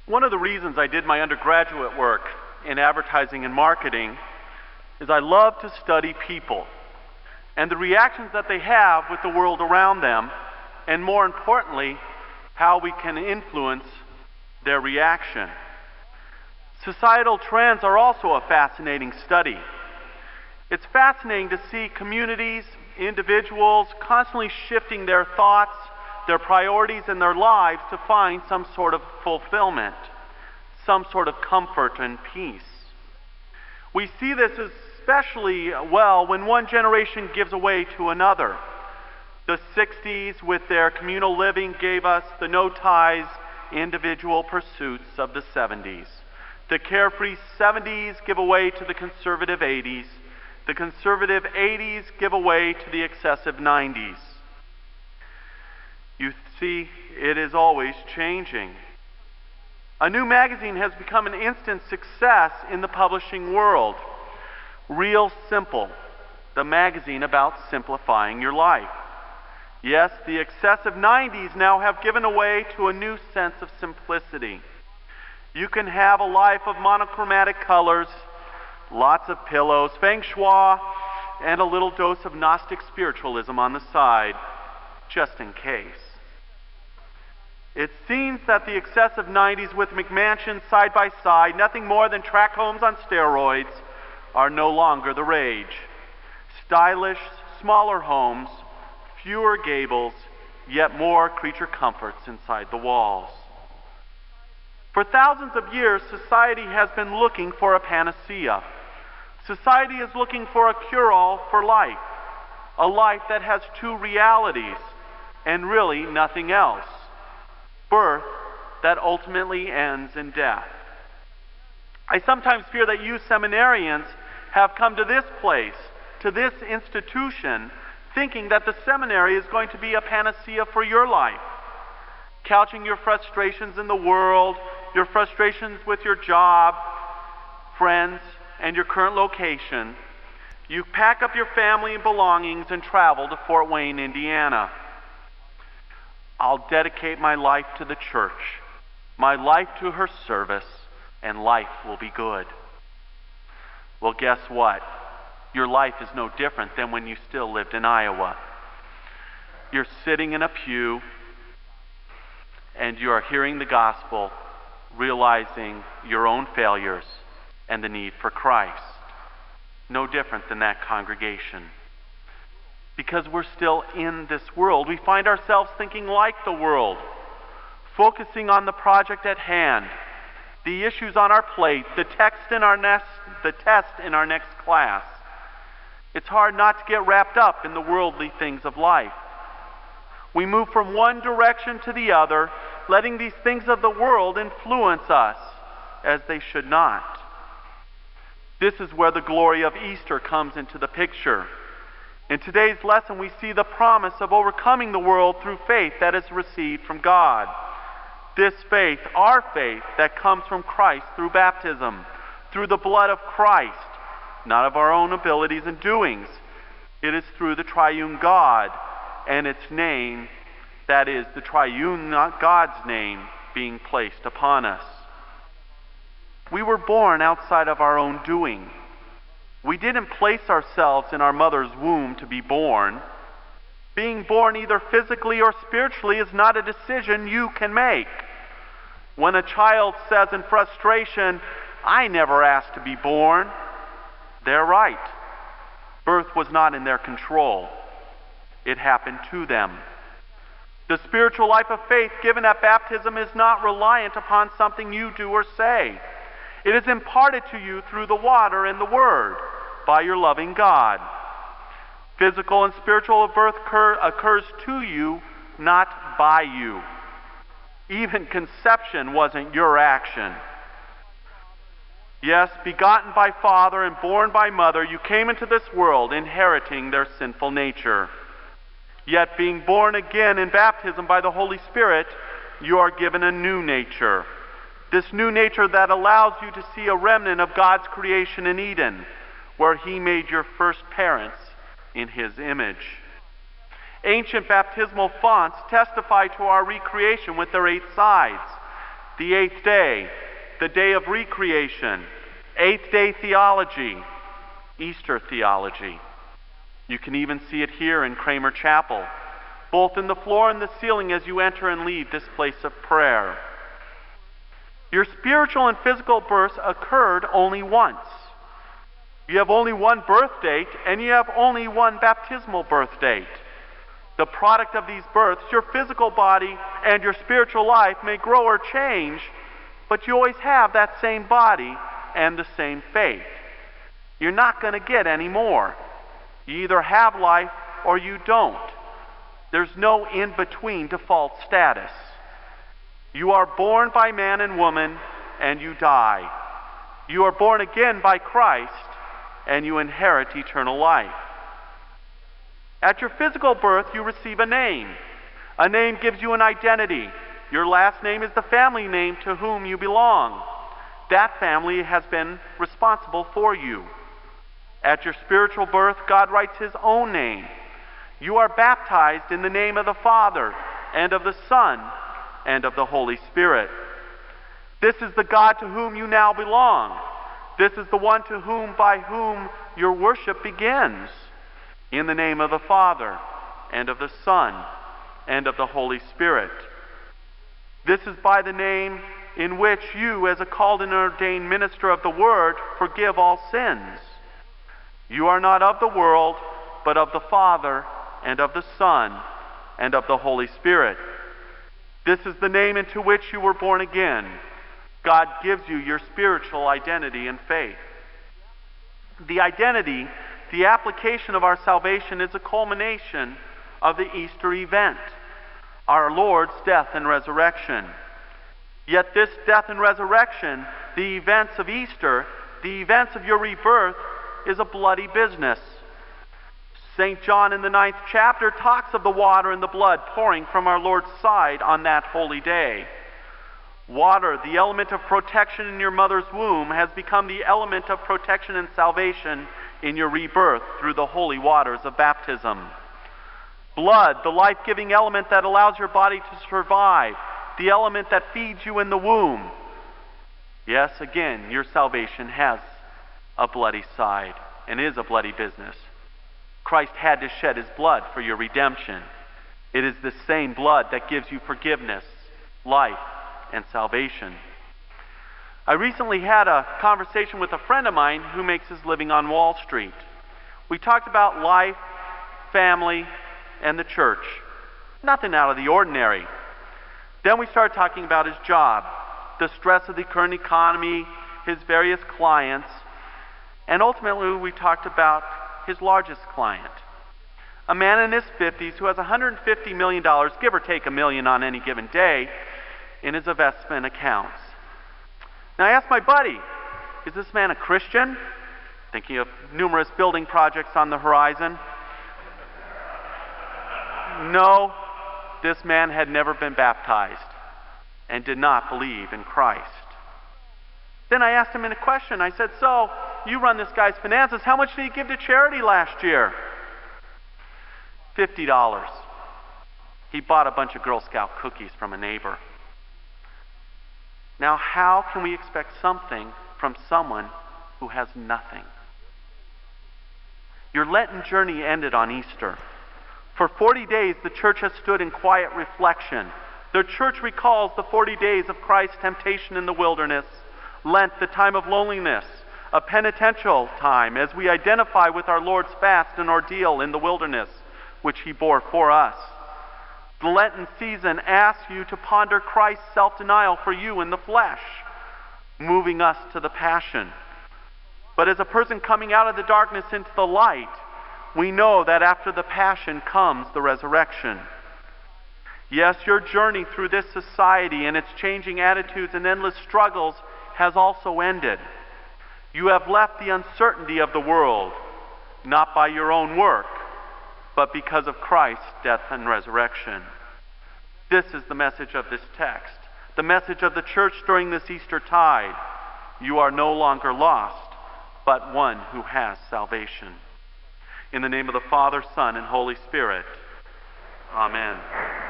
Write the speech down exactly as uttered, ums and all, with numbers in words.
One of the reasons I did my undergraduate work in advertising and marketing is I love to study people and the reactions that they have with the world around them, and more importantly, how we can influence their reaction. Societal trends are also a fascinating study. It's fascinating to see communities, individuals constantly shifting their thoughts, their priorities, and their lives to find some sort of fulfillment, some sort of comfort and peace. We see this especially well when one generation gives away to another. The sixties, with their communal living, gave us the no-ties, individual pursuits of the seventies. The carefree seventies give away to the conservative eighties. The conservative eighties give away to the excessive nineties. You see, it is always changing. A new magazine has become an instant success in the publishing world. Real Simple, the magazine about simplifying your life. Yes, the excessive nineties now have given way to a new sense of simplicity. You can have a life of monochromatic colors, lots of pillows, feng shui, and a little dose of Gnostic spiritualism on the side, just in case. It seems that the excessive nineties with McMansions side by side, nothing more than tract homes on steroids, are no longer the rage. Stylish, smaller homes, fewer gables, yet more creature comforts inside the walls. For thousands of years, society has been looking for a panacea. Society is looking for a cure-all for life, a life that has two realities, and really nothing else. Birth that ultimately ends in death. I sometimes fear that you seminarians have come to this place, to this institution, thinking that the seminary is going to be a panacea for your life. Couching your frustrations in the world, your frustrations with your job, friends, and your current location, you pack up your family and belongings and travel to Fort Wayne, Indiana. I'll dedicate my life to the church, my life to her service, and life will be good. Well, guess what? Your life is no different than when you still lived in Iowa. You're sitting in a pew, and you are hearing the gospel, realizing your own failures and the need for Christ. No different than that congregation. Because we're still in this world, we find ourselves thinking like the world, focusing on the project at hand, the issues on our plate, the text in our next, the test in our next class. It's hard not to get wrapped up in the worldly things of life. We move from one direction to the other, letting these things of the world influence us as they should not. This is where the glory of Easter comes into the picture. In today's lesson, we see the promise of overcoming the world through faith that is received from God. This faith, our faith, that comes from Christ through baptism, through the blood of Christ, not of our own abilities and doings. It is through the triune God and its name, that is, the triune God's name, being placed upon us. We were born outside of our own doing. We didn't place ourselves in our mother's womb to be born. Being born either physically or spiritually is not a decision you can make. When a child says in frustration, "I never asked to be born," they're right. Birth was not in their control. It happened to them. The spiritual life of faith given at baptism is not reliant upon something you do or say. It is imparted to you through the water and the Word by your loving God. Physical and spiritual birth occur, occurs to you, not by you. Even conception wasn't your action. Yes, begotten by father and born by mother, you came into this world inheriting their sinful nature. Yet being born again in baptism by the Holy Spirit, you are given a new nature. This new nature that allows you to see a remnant of God's creation in Eden, where He made your first parents in His image. Ancient baptismal fonts testify to our recreation with their eight sides. the eighth day, the day of recreation, eighth day theology, Easter theology. You can even see it here in Kramer Chapel, both in the floor and the ceiling as you enter and leave this place of prayer. Your spiritual and physical births occurred only once. You have only one birth date, and you have only one baptismal birth date. The product of these births, your physical body and your spiritual life may grow or change, but you always have that same body and the same faith. You're not going to get any more. You either have life or you don't. There's no in-between default status. You are born by man and woman, and you die. You are born again by Christ, and you inherit eternal life. At your physical birth, you receive a name. A name gives you an identity. Your last name is the family name to whom you belong. That family has been responsible for you. At your spiritual birth, God writes His own name. You are baptized in the name of the Father, and of the Son, and of the Holy Spirit. This is the God to whom you now belong. This is the one to whom, by whom your worship begins. In the name of the Father, and of the Son, and of the Holy Spirit. This is by the name in which you, as a called and ordained minister of the Word, forgive all sins. You are not of the world, but of the Father, and of the Son, and of the Holy Spirit. This is the name into which you were born again. God gives you your spiritual identity and faith. The identity, the application of our salvation, is a culmination of the Easter event, our Lord's death and resurrection. Yet this death and resurrection, the events of Easter, the events of your rebirth, is a bloody business. Saint John in the ninth chapter talks of the water and the blood pouring from our Lord's side on that holy day. Water, the element of protection in your mother's womb, has become the element of protection and salvation in your rebirth through the holy waters of baptism. Blood, the life-giving element that allows your body to survive, the element that feeds you in the womb. Yes, again, your salvation has a bloody side and is a bloody business. Christ had to shed His blood for your redemption. It is the same blood that gives you forgiveness, life, and salvation. I recently had a conversation with a friend of mine who makes his living on Wall Street. We talked about life, family, and the church. Nothing out of the ordinary. Then we started talking about his job, the stress of the current economy, his various clients, and ultimately we talked about his largest client, a man in his fifties who has one hundred fifty million dollars, give or take a million on any given day, in his investment accounts. Now I asked my buddy, is this man a Christian? Thinking of numerous building projects on the horizon. No, this man had never been baptized and did not believe in Christ. Then I asked him in a question, I said, so, you run this guy's finances, how much did he give to charity last year? fifty dollars. He bought a bunch of Girl Scout cookies from a neighbor. Now, how can we expect something from someone who has nothing? Your Lenten journey ended on Easter. For forty days, the church has stood in quiet reflection. The church recalls the forty days of Christ's temptation in the wilderness, Lent, the time of loneliness, a penitential time as we identify with our Lord's fast and ordeal in the wilderness, which He bore for us. The Lenten season asks you to ponder Christ's self-denial for you in the flesh, moving us to the passion. But as a person coming out of the darkness into the light, we know that after the passion comes the resurrection. Yes, your journey through this society and its changing attitudes and endless struggles has also ended. You have left the uncertainty of the world, not by your own work, but because of Christ's death and resurrection. This is the message of this text, the message of the church during this Easter tide. You are no longer lost, but one who has salvation. In the name of the Father, Son, and Holy Spirit. Amen.